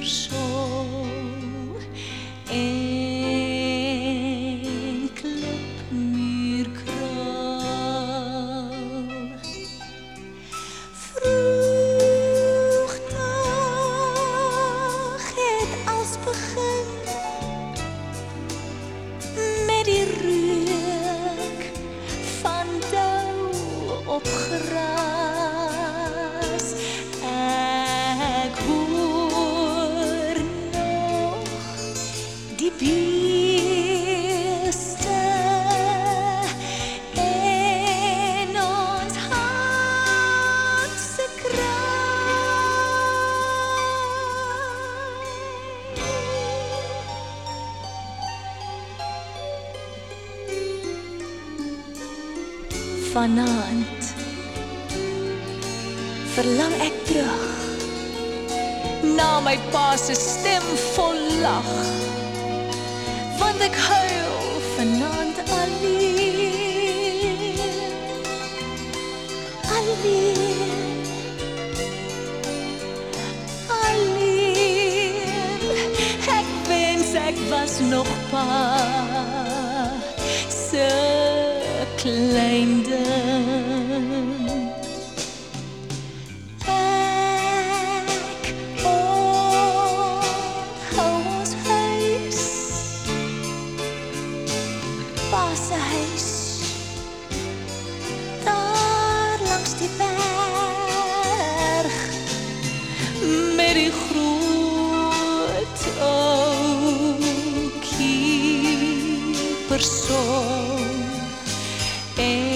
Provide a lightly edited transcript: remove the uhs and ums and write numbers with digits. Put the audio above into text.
kiepersol en klipmuurkraal. Vroegdag het als begin met die reuk van dauw op gras. Ek hoor nog die beeste en ons hart se kraai. Vanaand verlang ek terug na my pa se stem vol lag, want ek huil vanaand alleen, alleen, alleen. Ek wens ek was nog pa se klein ding. Se huis daar langs die berg met die groot ou kiepersol en